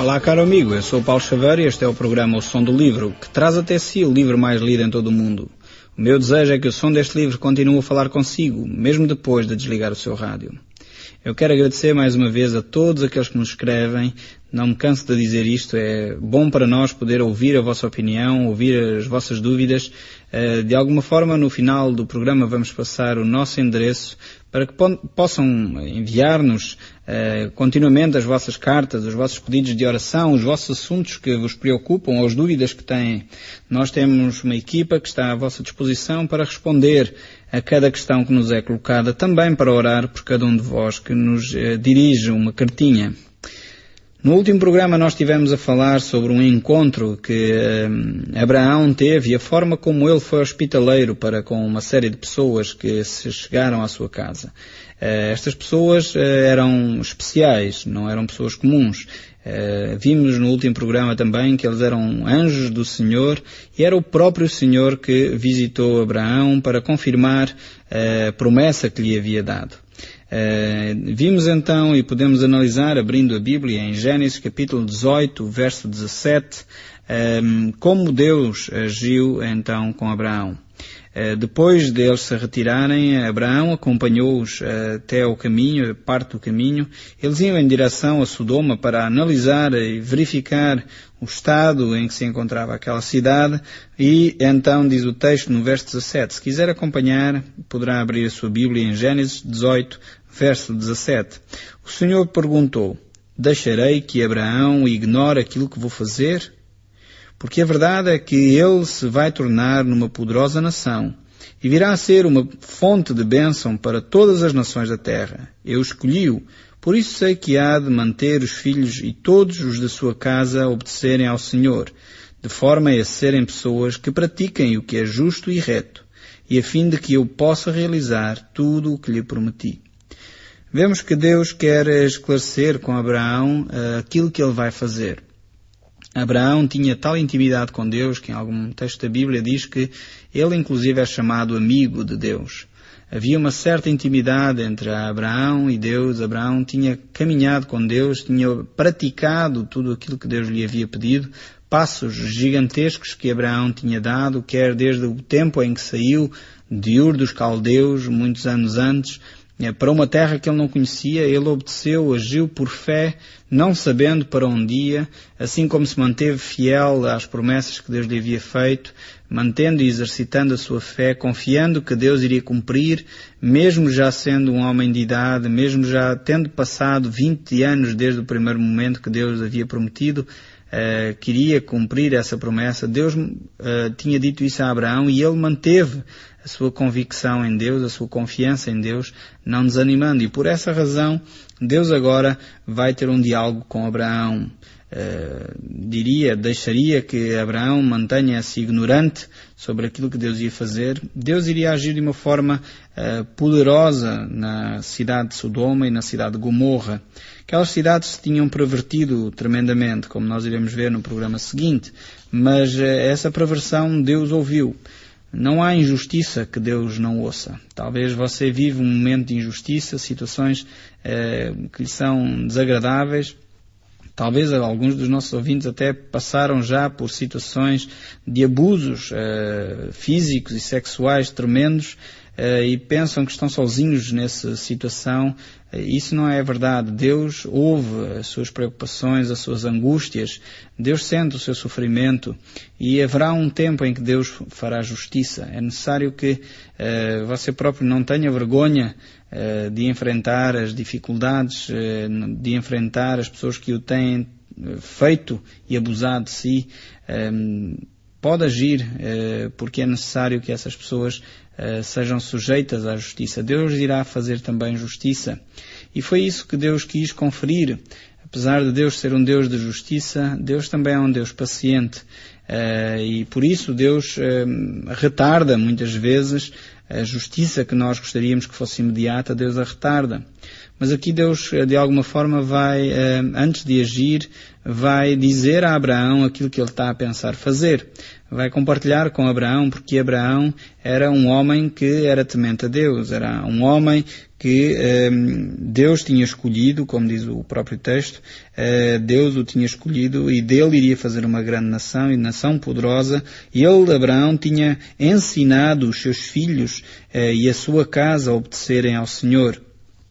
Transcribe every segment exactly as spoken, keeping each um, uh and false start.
Olá, caro amigo, eu sou o Paulo Xavier e este é o programa O Som do Livro, que traz até si o livro mais lido em todo o mundo. O meu desejo é que o som deste livro continue a falar consigo, mesmo depois de desligar o seu rádio. Eu quero agradecer mais uma vez a todos aqueles que nos escrevem. Não me canso de dizer isto, é bom para nós poder ouvir a vossa opinião, ouvir as vossas dúvidas. De alguma forma, no final do programa vamos passar o nosso endereço para que possam enviar-nos uh, continuamente as vossas cartas, os vossos pedidos de oração, os vossos assuntos que vos preocupam, ou as dúvidas que têm. Nós temos uma equipa que está à vossa disposição para responder a cada questão que nos é colocada, também para orar por cada um de vós que nos uh, dirige uma cartinha. No último programa nós estivemos a falar sobre um encontro que uh, Abraão teve e a forma como ele foi hospitaleiro para com uma série de pessoas que se chegaram à sua casa. Uh, estas pessoas uh, eram especiais, não eram pessoas comuns. Uh, vimos no último programa também que eles eram anjos do Senhor e era o próprio Senhor que visitou Abraão para confirmar uh, a promessa que lhe havia dado. Uh, vimos então e podemos analisar, abrindo a Bíblia, em Gênesis capítulo dezoito, verso dezassete, um, como Deus agiu então com Abraão. Uh, depois deles se retirarem, Abraão acompanhou-os uh, até o caminho, parte do caminho. Eles iam em direção a Sodoma para analisar e verificar o estado em que se encontrava aquela cidade. E então diz o texto no verso dezassete, se quiser acompanhar, poderá abrir a sua Bíblia em Gênesis dezoito, verso dezassete. O Senhor perguntou, deixarei que Abraão ignore aquilo que vou fazer? Porque a verdade é que ele se vai tornar numa poderosa nação e virá a ser uma fonte de bênção para todas as nações da terra. Eu escolhi-o, por isso sei que há de manter os filhos e todos os da sua casa obedecerem ao Senhor, de forma a serem pessoas que pratiquem o que é justo e reto, e a fim de que eu possa realizar tudo o que lhe prometi. Vemos que Deus quer esclarecer com Abraão uh, aquilo que ele vai fazer. Abraão tinha tal intimidade com Deus que em algum texto da Bíblia diz que ele inclusive é chamado amigo de Deus. Havia uma certa intimidade entre Abraão e Deus. Abraão tinha caminhado com Deus, tinha praticado tudo aquilo que Deus lhe havia pedido, passos gigantescos que Abraão tinha dado, quer desde o tempo em que saiu de Ur dos Caldeus, muitos anos antes, para uma terra que ele não conhecia. Ele obedeceu, agiu por fé, não sabendo para onde ia, assim como se manteve fiel às promessas que Deus lhe havia feito, mantendo e exercitando a sua fé, confiando que Deus iria cumprir, mesmo já sendo um homem de idade, mesmo já tendo passado vinte anos desde o primeiro momento que Deus havia prometido, uh, queria cumprir essa promessa. Deus uh, tinha dito isso a Abraão e ele manteve a sua convicção em Deus, a sua confiança em Deus, não desanimando. E por essa razão, Deus agora vai ter um diálogo com Abraão. Uh, diria, deixaria que Abraão mantenha-se ignorante sobre aquilo que Deus ia fazer. Deus iria agir de uma forma uh, poderosa na cidade de Sodoma e na cidade de Gomorra. Aquelas cidades se tinham pervertido tremendamente, como nós iremos ver no programa seguinte, mas uh, essa perversão Deus ouviu. Não há injustiça que Deus não ouça. Talvez você vive um momento de injustiça, situações eh, que lhe são desagradáveis. Talvez alguns dos nossos ouvintes até passaram já por situações de abusos eh, físicos e sexuais tremendos eh, e pensam que estão sozinhos nessa situação. Isso não é verdade. Deus ouve as suas preocupações, as suas angústias. Deus sente o seu sofrimento e haverá um tempo em que Deus fará justiça. É necessário que uh, você próprio não tenha vergonha uh, de enfrentar as dificuldades, uh, de enfrentar as pessoas que o têm feito e abusado de si. Um, pode agir, uh, porque é necessário que essas pessoas Uh, sejam sujeitas à justiça. Deus irá fazer também justiça. E foi isso que Deus quis conferir. Apesar de Deus ser um Deus de justiça, Deus também é um Deus paciente. Uh, e por isso Deus uh, retarda muitas vezes a justiça que nós gostaríamos que fosse imediata. Deus a retarda. Mas aqui Deus, de alguma forma, vai, antes de agir, vai dizer a Abraão aquilo que ele está a pensar fazer. Vai compartilhar com Abraão, porque Abraão era um homem que era temente a Deus, era um homem que eh, Deus tinha escolhido, como diz o próprio texto, eh, Deus o tinha escolhido e dele iria fazer uma grande nação e nação poderosa. E ele, Abraão, tinha ensinado os seus filhos eh, e a sua casa a obedecerem ao Senhor.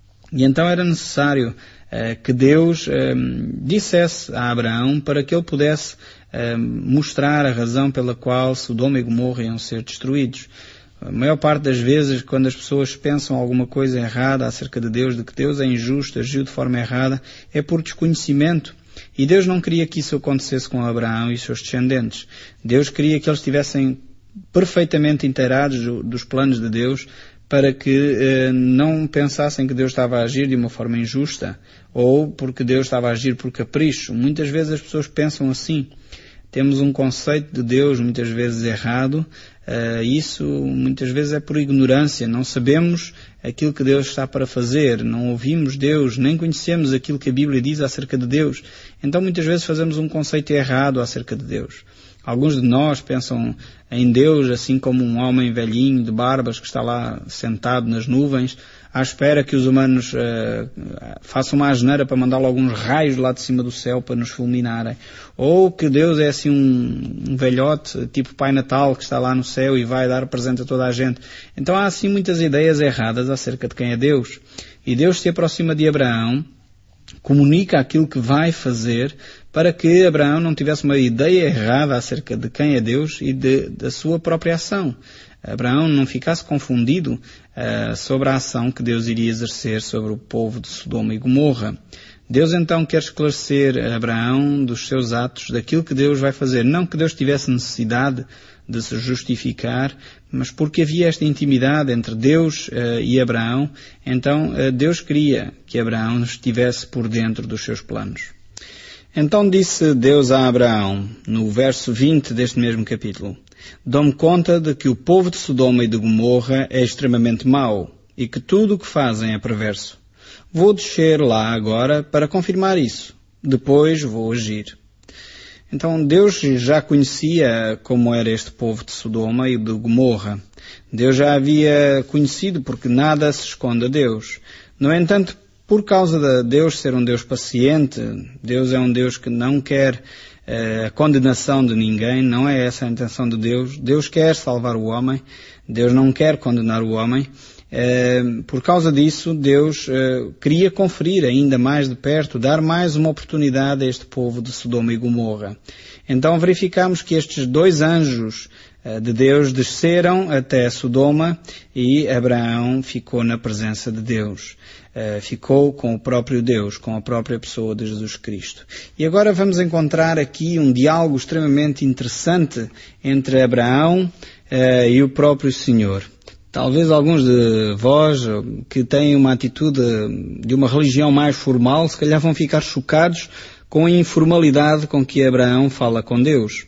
E então era necessário eh, que Deus eh, dissesse a Abraão para que ele pudesse eh, mostrar a razão pela qual Sodoma e Gomorra iam ser destruídos. A maior parte das vezes, quando as pessoas pensam alguma coisa errada acerca de Deus, de que Deus é injusto, agiu de forma errada, é por desconhecimento. E Deus não queria que isso acontecesse com Abraão e seus descendentes. Deus queria que eles estivessem perfeitamente inteirados do, dos planos de Deus, para que eh, não pensassem que Deus estava a agir de uma forma injusta, ou porque Deus estava a agir por capricho. Muitas vezes as pessoas pensam assim. Temos um conceito de Deus muitas vezes errado. Uh, isso muitas vezes é por ignorância. Não sabemos aquilo que Deus está para fazer. Não ouvimos Deus, nem conhecemos aquilo que a Bíblia diz acerca de Deus. Então muitas vezes fazemos um conceito errado acerca de Deus. Alguns de nós pensam em Deus assim como um homem velhinho de barbas que está lá sentado nas nuvens, à espera que os humanos uh, façam uma asneira para mandar alguns raios lá de cima do céu para nos fulminarem. Ou que Deus é assim um, um velhote, tipo Pai Natal, que está lá no céu e vai dar presente a toda a gente. Então há assim muitas ideias erradas acerca de quem é Deus. E Deus se aproxima de Abraão, comunica aquilo que vai fazer, para que Abraão não tivesse uma ideia errada acerca de quem é Deus e de, da sua própria ação. Abraão não ficasse confundido uh, sobre a ação que Deus iria exercer sobre o povo de Sodoma e Gomorra. Deus então quer esclarecer a Abraão dos seus atos, daquilo que Deus vai fazer. Não que Deus tivesse necessidade de se justificar, mas porque havia esta intimidade entre Deus uh, e Abraão, então uh, Deus queria que Abraão estivesse por dentro dos seus planos. Então disse Deus a Abraão, no verso vinte deste mesmo capítulo: dou-me conta de que o povo de Sodoma e de Gomorra é extremamente mau e que tudo o que fazem é perverso. Vou descer lá agora para confirmar isso. Depois vou agir. Então Deus já conhecia como era este povo de Sodoma e de Gomorra. Deus já havia conhecido, porque nada se esconde a Deus. No entanto, por causa de Deus ser um Deus paciente, Deus é um Deus que não quer eh, a condenação de ninguém, não é essa a intenção de Deus. Deus quer salvar o homem, Deus não quer condenar o homem. Eh, por causa disso, Deus eh, queria conferir ainda mais de perto, dar mais uma oportunidade a este povo de Sodoma e Gomorra. Então verificamos que estes dois anjos eh, de Deus desceram até Sodoma e Abraão ficou na presença de Deus. Uh, ficou com o próprio Deus, com a própria pessoa de Jesus Cristo. E agora vamos encontrar aqui um diálogo extremamente interessante entre Abraão uh, e o próprio Senhor. Talvez alguns de vós que têm uma atitude de uma religião mais formal, se calhar vão ficar chocados com a informalidade com que Abraão fala com Deus.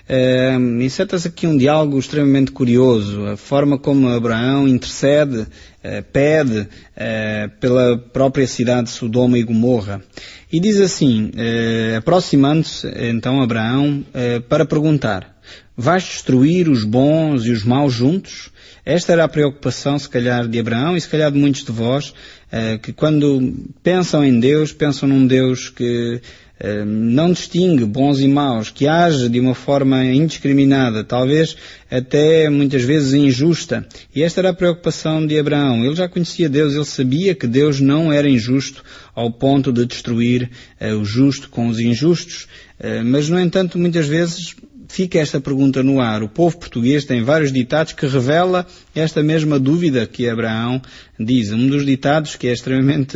Uh, Inseta-se aqui um diálogo extremamente curioso, a forma como Abraão intercede, uh, pede uh, pela própria cidade de Sodoma e Gomorra. E diz assim, uh, aproximando-se então Abraão uh, para perguntar: vais destruir os bons e os maus juntos? Esta era a preocupação, se calhar, de Abraão e se calhar de muitos de vós, uh, que quando pensam em Deus, pensam num Deus que uh, não distingue bons e maus, que age de uma forma indiscriminada, talvez até muitas vezes injusta. E esta era a preocupação de Abraão. Ele já conhecia Deus, ele sabia que Deus não era injusto ao ponto de destruir uh, o justo com os injustos. Uh, mas, no entanto, muitas vezes fica esta pergunta no ar. O povo português tem vários ditados que revela esta mesma dúvida que Abraão diz. Um dos ditados que é extremamente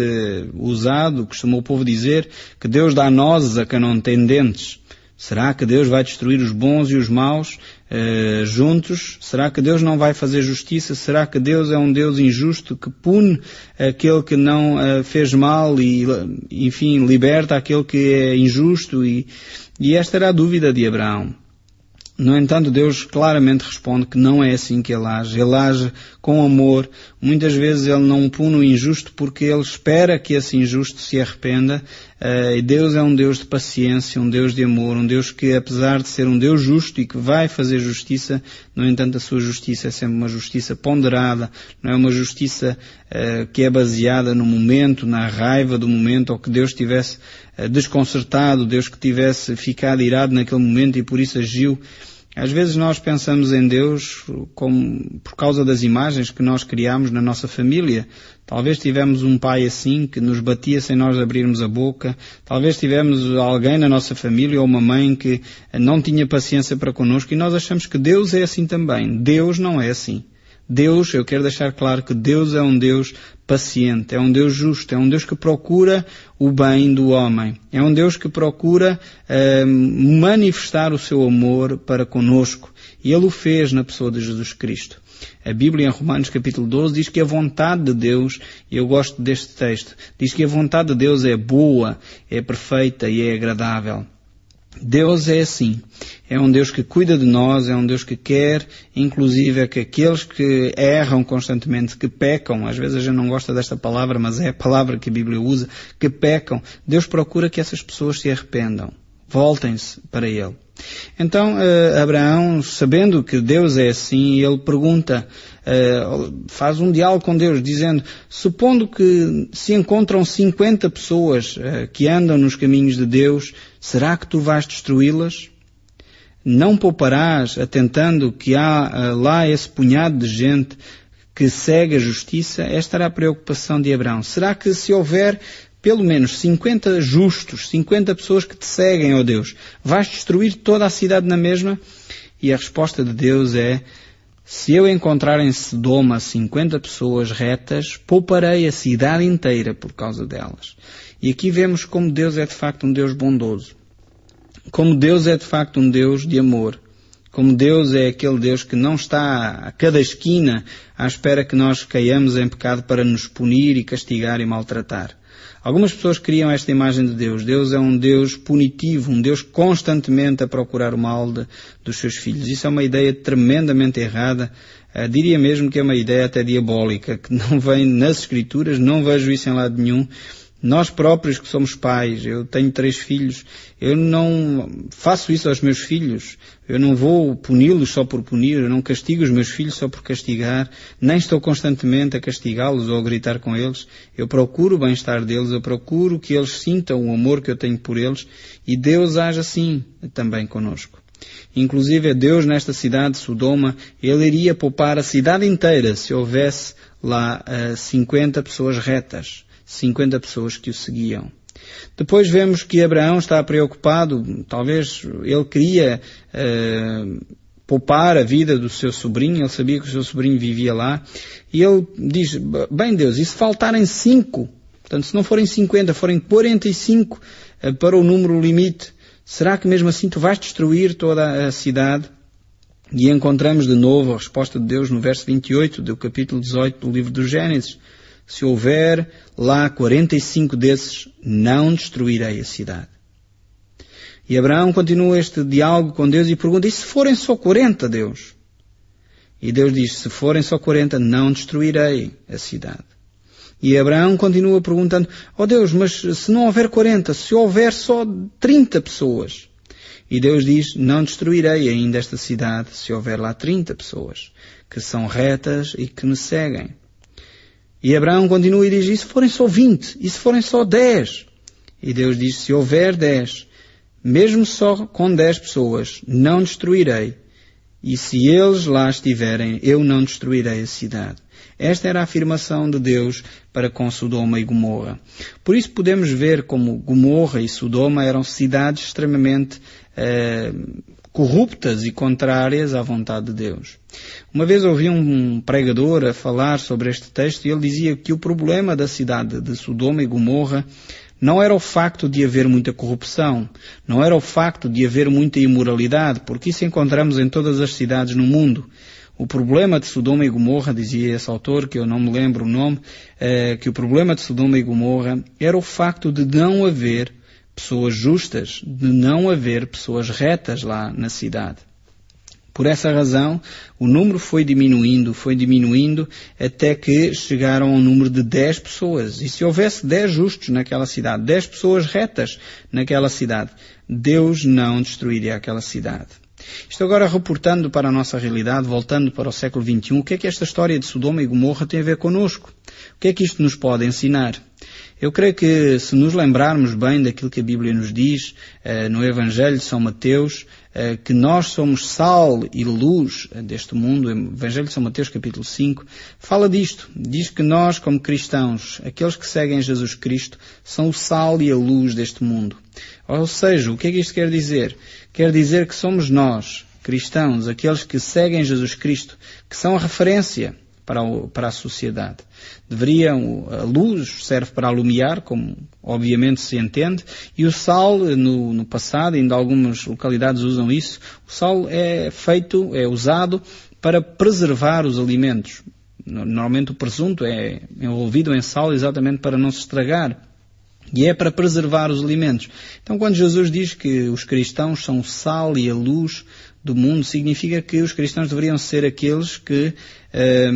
usado, costuma o povo dizer, que Deus dá nozes a quem não tem dentes. Será que Deus vai destruir os bons e os maus uh, juntos? Será que Deus não vai fazer justiça? Será que Deus é um Deus injusto que pune aquele que não uh, fez mal e, enfim, liberta aquele que é injusto? E, e esta era a dúvida de Abraão. No entanto, Deus claramente responde que não é assim que Ele age. Ele age com amor. Muitas vezes Ele não pune o injusto porque Ele espera que esse injusto se arrependa. E Deus é um Deus de paciência, um Deus de amor, um Deus que, apesar de ser um Deus justo e que vai fazer justiça, no entanto a sua justiça é sempre uma justiça ponderada, não é uma justiça uh, que é baseada no momento, na raiva do momento, ou que Deus tivesse uh, desconcertado, Deus que tivesse ficado irado naquele momento e por isso agiu. Às vezes nós pensamos em Deus como por causa das imagens que nós criamos na nossa família. Talvez tivemos um pai assim que nos batia sem nós abrirmos a boca. Talvez tivemos alguém na nossa família ou uma mãe que não tinha paciência para connosco e nós achamos que Deus é assim também. Deus não é assim. Deus, eu quero deixar claro que Deus é um Deus paciente, é um Deus justo, é um Deus que procura o bem do homem. É um Deus que procura uh, manifestar o seu amor para conosco. E Ele o fez na pessoa de Jesus Cristo. A Bíblia em Romanos capítulo doze diz que a vontade de Deus, e eu gosto deste texto, diz que a vontade de Deus é boa, é perfeita e é agradável. Deus é assim. É um Deus que cuida de nós, é um Deus que quer, inclusive, é que aqueles que erram constantemente, que pecam, às vezes a gente não gosta desta palavra, mas é a palavra que a Bíblia usa, que pecam, Deus procura que essas pessoas se arrependam. Voltem-se para Ele. Então, uh, Abraão, sabendo que Deus é assim, ele pergunta, uh, faz um diálogo com Deus, dizendo, supondo que se encontram cinquenta pessoas uh, que andam nos caminhos de Deus, será que tu vais destruí-las? Não pouparás, atentando que há uh, lá esse punhado de gente que segue a justiça? Esta era a preocupação de Abraão. Será que se houver pelo menos cinquenta justos, cinquenta pessoas que te seguem, ó Deus, vais destruir toda a cidade na mesma? E a resposta de Deus é, se eu encontrar em Sodoma cinquenta pessoas retas, pouparei a cidade inteira por causa delas. E aqui vemos como Deus é de facto um Deus bondoso. Como Deus é de facto um Deus de amor. Como Deus é aquele Deus que não está a cada esquina à espera que nós caiamos em pecado para nos punir e castigar e maltratar. Algumas pessoas criam esta imagem de Deus. Deus é um Deus punitivo, um Deus constantemente a procurar o mal de, dos seus filhos. Isso é uma ideia tremendamente errada. Uh, diria mesmo que é uma ideia até diabólica, que não vem nas Escrituras, não vejo isso em lado nenhum. Nós próprios que somos pais, eu tenho três filhos, eu não faço isso aos meus filhos, eu não vou puni-los só por punir, eu não castigo os meus filhos só por castigar, nem estou constantemente a castigá-los ou a gritar com eles, eu procuro o bem-estar deles, eu procuro que eles sintam o amor que eu tenho por eles e Deus age assim também conosco. Inclusive Deus nesta cidade de Sodoma, Ele iria poupar a cidade inteira se houvesse lá uh, cinquenta pessoas retas. cinquenta pessoas que o seguiam. Depois vemos que Abraão está preocupado, talvez ele queria uh, poupar a vida do seu sobrinho, ele sabia que o seu sobrinho vivia lá, e ele diz, bem Deus, e se faltarem cinco, portanto se não forem cinquenta, forem quarenta e cinco uh, para o número limite, será que mesmo assim tu vais destruir toda a cidade? E encontramos de novo a resposta de Deus no verso vinte e oito do capítulo dezoito do livro do Gênesis. Se houver lá quarenta e cinco desses, não destruirei a cidade. E Abraão continua este diálogo com Deus e pergunta, e se forem só quarenta, Deus? E Deus diz, se forem só quarenta, não destruirei a cidade. E Abraão continua perguntando, ó oh Deus, mas se não houver quarenta, se houver só trinta pessoas? E Deus diz, não destruirei ainda esta cidade se houver lá trinta pessoas, que são retas e que me seguem. E Abraão continua e diz, e se forem só vinte? E se forem só dez? E Deus diz, se houver dez, mesmo só com dez pessoas, não destruirei. E se eles lá estiverem, eu não destruirei a cidade. Esta era a afirmação de Deus para com Sodoma e Gomorra. Por isso podemos ver como Gomorra e Sodoma eram cidades extremamente eh, corruptas e contrárias à vontade de Deus. Uma vez ouvi um pregador a falar sobre este texto e ele dizia que o problema da cidade de Sodoma e Gomorra não era o facto de haver muita corrupção, não era o facto de haver muita imoralidade, porque isso encontramos em todas as cidades no mundo. O problema de Sodoma e Gomorra, dizia esse autor, que eu não me lembro o nome, eh, que o problema de Sodoma e Gomorra era o facto de não haver pessoas justas, de não haver pessoas retas lá na cidade. Por essa razão, o número foi diminuindo, foi diminuindo, até que chegaram ao número de dez pessoas. E se houvesse dez justos naquela cidade, dez pessoas retas naquela cidade, Deus não destruiria aquela cidade. Isto agora reportando para a nossa realidade, voltando para o século vinte e um, o que é que esta história de Sodoma e Gomorra tem a ver connosco? O que é que isto nos pode ensinar? Eu creio que se nos lembrarmos bem daquilo que a Bíblia nos diz eh, no Evangelho de São Mateus, eh, que nós somos sal e luz deste mundo, o Evangelho de São Mateus capítulo cinco, fala disto. Diz que nós, como cristãos, aqueles que seguem Jesus Cristo, são o sal e a luz deste mundo. Ou seja, o que é que isto quer dizer? Quer dizer que somos nós, cristãos, aqueles que seguem Jesus Cristo, que são a referência para, o, para a sociedade. Deveriam, a luz serve para alumiar, como obviamente se entende, e o sal, no, no passado, ainda algumas localidades usam isso, o sal é feito, é usado para preservar os alimentos. Normalmente o presunto é envolvido em sal exatamente para não se estragar. E é para preservar os alimentos. Então, quando Jesus diz que os cristãos são o sal e a luz do mundo, significa que os cristãos deveriam ser aqueles que eh,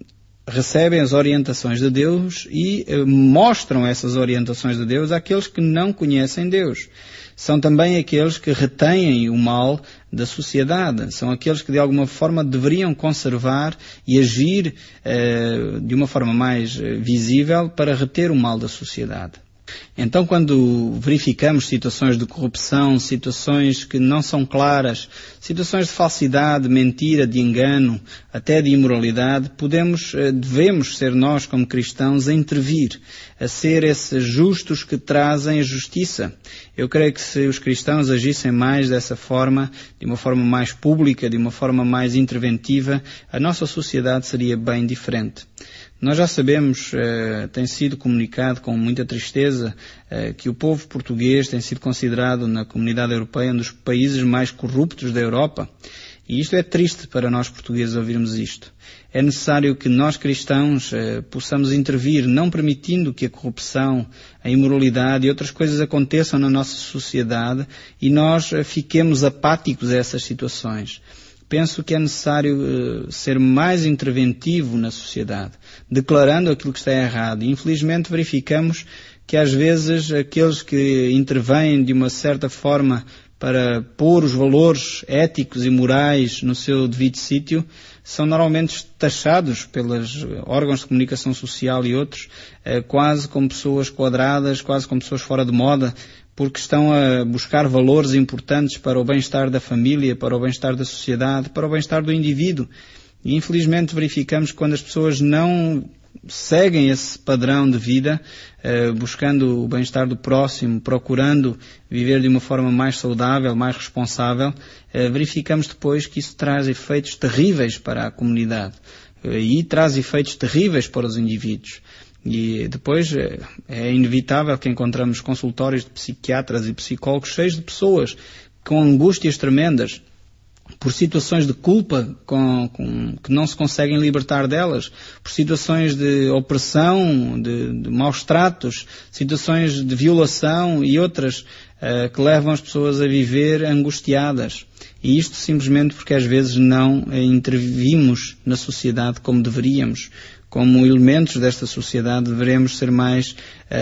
recebem as orientações de Deus e eh, mostram essas orientações de Deus àqueles que não conhecem Deus. São também aqueles que retêm o mal da sociedade. São aqueles que de alguma forma deveriam conservar e agir eh, de uma forma mais visível para reter o mal da sociedade. Então, quando verificamos situações de corrupção, situações que não são claras, situações de falsidade, mentira, de engano, até de imoralidade, podemos, devemos ser nós como cristãos a intervir, a ser esses justos que trazem a justiça. Eu creio que se os cristãos agissem mais dessa forma, de uma forma mais pública, de uma forma mais interventiva, a nossa sociedade seria bem diferente. Nós já sabemos, uh, tem sido comunicado com muita tristeza, uh, que o povo português tem sido considerado na comunidade europeia um dos países mais corruptos da Europa. E isto é triste para nós portugueses ouvirmos isto. É necessário que nós cristãos uh, possamos intervir, não permitindo que a corrupção, a imoralidade e outras coisas aconteçam na nossa sociedade e nós uh, fiquemos apáticos a essas situações. Penso que é necessário uh, ser mais interventivo na sociedade, declarando aquilo que está errado. E, infelizmente, verificamos que às vezes aqueles que intervêm de uma certa forma para pôr os valores éticos e morais no seu devido sítio são normalmente taxados pelos órgãos de comunicação social e outros uh, quase como pessoas quadradas, quase como pessoas fora de moda, porque estão a buscar valores importantes para o bem-estar da família, para o bem-estar da sociedade, para o bem-estar do indivíduo. E infelizmente verificamos que quando as pessoas não seguem esse padrão de vida, eh, buscando o bem-estar do próximo, procurando viver de uma forma mais saudável, mais responsável, eh, verificamos depois que isso traz efeitos terríveis para a comunidade eh, e traz efeitos terríveis para os indivíduos. E depois é inevitável que encontramos consultórios de psiquiatras e psicólogos cheios de pessoas com angústias tremendas, por situações de culpa com, com, que não se conseguem libertar delas, por situações de opressão, de, de maus tratos, situações de violação e outras uh, que levam as pessoas a viver angustiadas. E isto simplesmente porque às vezes não uh, intervimos na sociedade como deveríamos. Como elementos desta sociedade deveremos ser mais uh,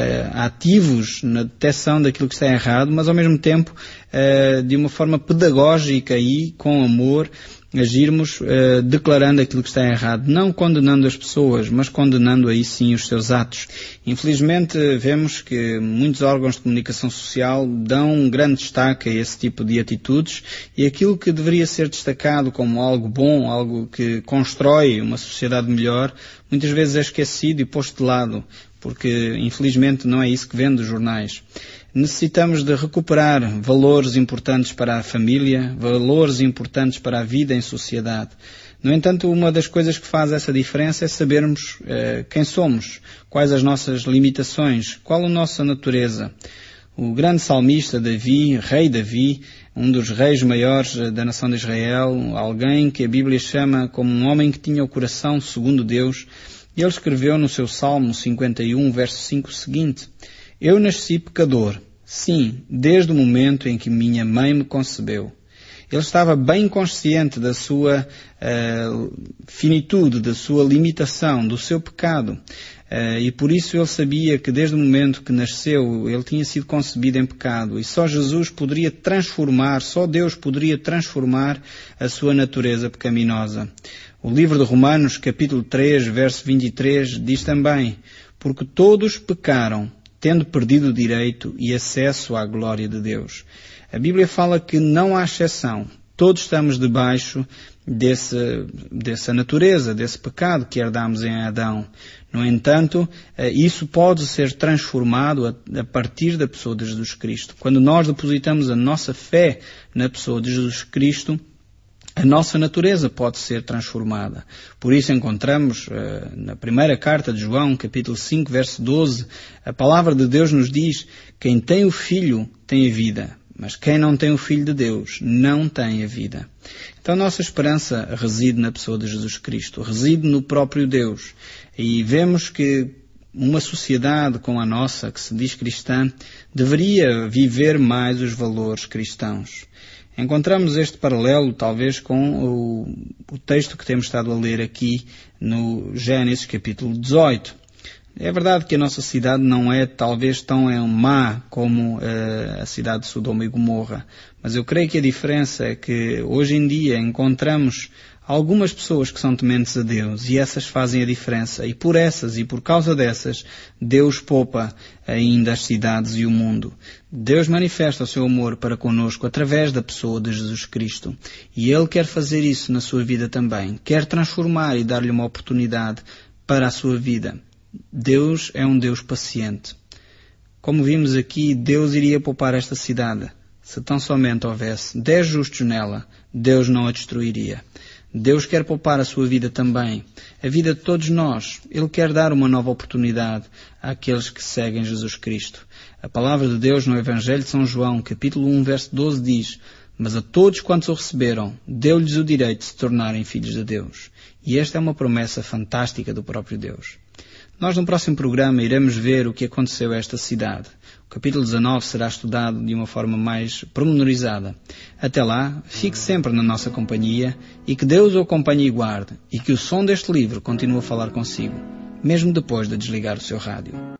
ativos na detecção daquilo que está errado, mas ao mesmo tempo uh, de uma forma pedagógica e com amor agirmos uh, declarando aquilo que está errado, não condenando as pessoas, mas condenando aí sim os seus atos. Infelizmente vemos que muitos órgãos de comunicação social dão um grande destaque a esse tipo de atitudes e aquilo que deveria ser destacado como algo bom, algo que constrói uma sociedade melhor, muitas vezes é esquecido e posto de lado, porque infelizmente não é isso que vende os jornais. Necessitamos de recuperar valores importantes para a família, valores importantes para a vida em sociedade. No entanto, uma das coisas que faz essa diferença é sabermos eh, quem somos, quais as nossas limitações, qual a nossa natureza. O grande salmista Davi, rei Davi, um dos reis maiores da nação de Israel, alguém que a Bíblia chama como um homem que tinha o coração segundo Deus, ele escreveu no seu Salmo cinquenta e um, verso cinco, o seguinte: Eu nasci pecador, sim, desde o momento em que minha mãe me concebeu. Ele estava bem consciente da sua uh, finitude, da sua limitação, do seu pecado. Uh, e por isso ele sabia que desde o momento que nasceu, ele tinha sido concebido em pecado. E só Jesus poderia transformar, só Deus poderia transformar a sua natureza pecaminosa. O livro de Romanos, capítulo três, verso vinte e três, diz também: porque todos pecaram, tendo perdido o direito e acesso à glória de Deus. A Bíblia fala que não há exceção. Todos estamos debaixo desse, dessa natureza, desse pecado que herdámos em Adão. No entanto, isso pode ser transformado a partir da pessoa de Jesus Cristo. Quando nós depositamos a nossa fé na pessoa de Jesus Cristo, a nossa natureza pode ser transformada. Por isso encontramos uh, na primeira carta de João, capítulo cinco, verso doze, a palavra de Deus nos diz: quem tem o Filho tem a vida, mas quem não tem o Filho de Deus não tem a vida. Então a nossa esperança reside na pessoa de Jesus Cristo, reside no próprio Deus. E vemos que uma sociedade como a nossa, que se diz cristã, deveria viver mais os valores cristãos. Encontramos este paralelo, talvez, com o, o texto que temos estado a ler aqui no Gênesis, capítulo dezoito. É verdade que a nossa cidade não é, talvez, tão má como uh, a cidade de Sodoma e Gomorra, mas eu creio que a diferença é que, hoje em dia, encontramos algumas pessoas que são tementes a Deus e essas fazem a diferença. E por essas e por causa dessas, Deus poupa ainda as cidades e o mundo. Deus manifesta o seu amor para conosco através da pessoa de Jesus Cristo. E Ele quer fazer isso na sua vida também. Quer transformar e dar-lhe uma oportunidade para a sua vida. Deus é um Deus paciente. Como vimos aqui, Deus iria poupar esta cidade. Se tão somente houvesse dez justos nela, Deus não a destruiria. Deus quer poupar a sua vida também, a vida de todos nós. Ele quer dar uma nova oportunidade àqueles que seguem Jesus Cristo. A palavra de Deus no Evangelho de São João, capítulo um, verso doze, diz: mas a todos quantos o receberam, deu-lhes o direito de se tornarem filhos de Deus. E esta é uma promessa fantástica do próprio Deus. Nós no próximo programa iremos ver o que aconteceu a esta cidade. O capítulo dezanove será estudado de uma forma mais pormenorizada. Até lá, fique sempre na nossa companhia e que Deus o acompanhe e guarde, e que o som deste livro continue a falar consigo, mesmo depois de desligar o seu rádio.